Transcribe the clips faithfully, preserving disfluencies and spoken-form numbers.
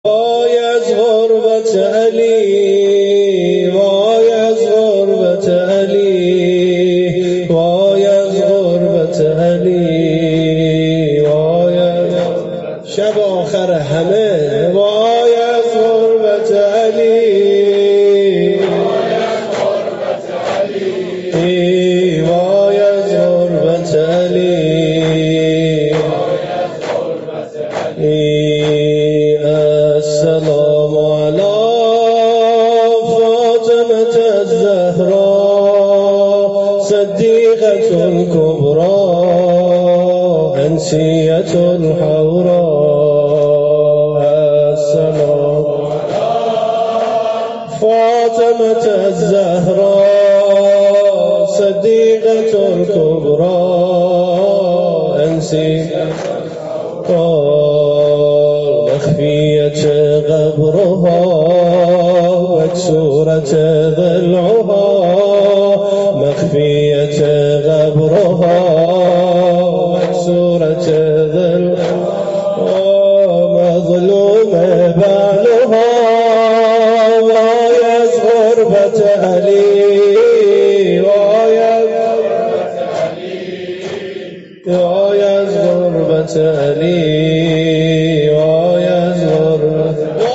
وای از غربت علی، وای از غربت علی، وای از غربت علی، وای از شب آخر همه. وای از غربت علی، وای از غربت علی، وای از غربت علی، وای از غربت علی. السلام على فاطمة الزهراء صديقة الكبرى أنسية الحوراء. السلام على فاطمة الزهراء صديقة الكبرى أنسية مخفية قبرها مكسورة ضلعها، مخفية قبرها مكسورة ضلعها، مظلوم بعلها. وای از غربت علی، وای از غربت علی، وای از غربت علی، وای از غربت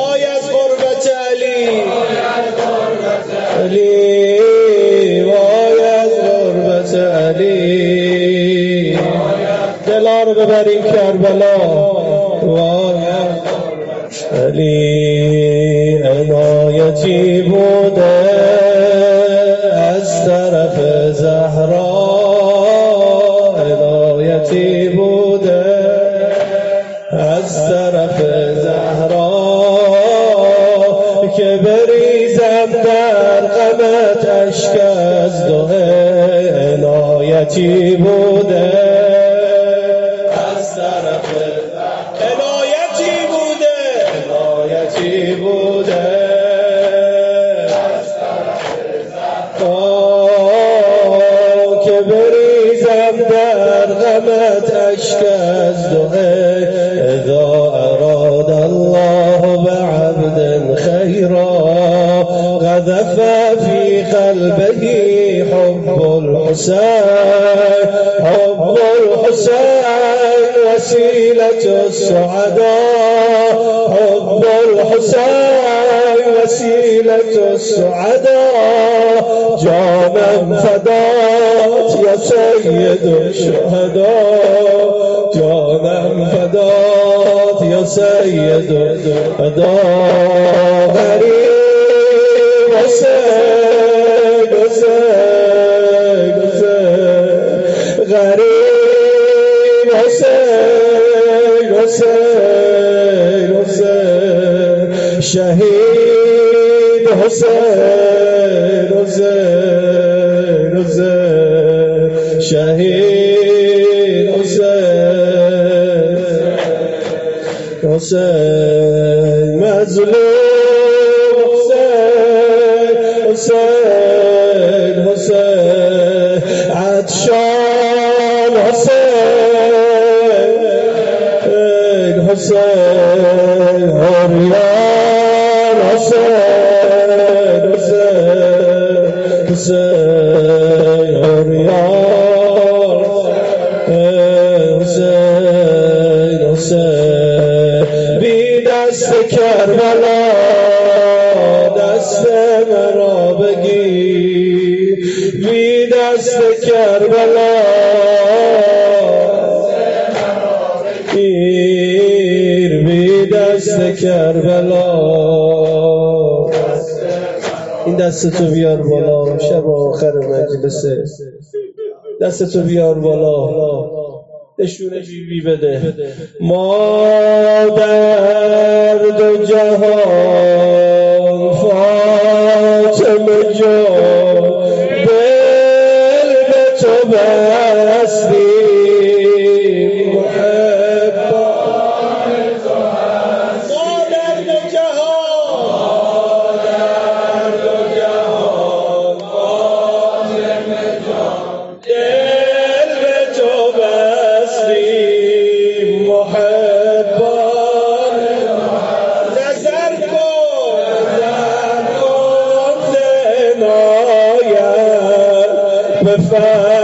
علی، علی، وای از غربت علی. دلا رو ببریم کربلا. وای از علی عنایتی بوده از طرف زهرا، عنایتی بوده از طرف زهرا که بریزم در غمت اشک از دو. عنایتی بوده از طرف عنایتی بوده، عنایتی بوده از طرف زهرا که بریزم در غمت اشک از دو. اذا اراد الله بعبد خيرا قذف في قلبه حب الحسين، حب الحسين وسيلة السعداء، حب الحسين وسيلة السعداء. جانا فدات يا سيد الشهداء، جانا فدات يا سيد الشهداء. غريب حسين حسين حسين، غريب حسين حسين حسين، شهيد حسين حسين حسين، شهيد حسين حسين، مظلوم حسين حسين حسين، عطشان حسين حسين، عريان حسين حسين حسين، عريان حسين حسین. بی دست کربلا دست مرا بگیر، بی دست کربلا بگیر، بی دست کربلا. این دستتو بیار بالا، شب آخر مجلسه. دستتو بیار بالا، نشونه بی بی بده. ما در دو جهان فاطمه جان دل به تو بستیم، محبان تو هستیم. ما در دو جهان، ما در دو جهان فاطمه جان دل به تو بستیم، محبان بر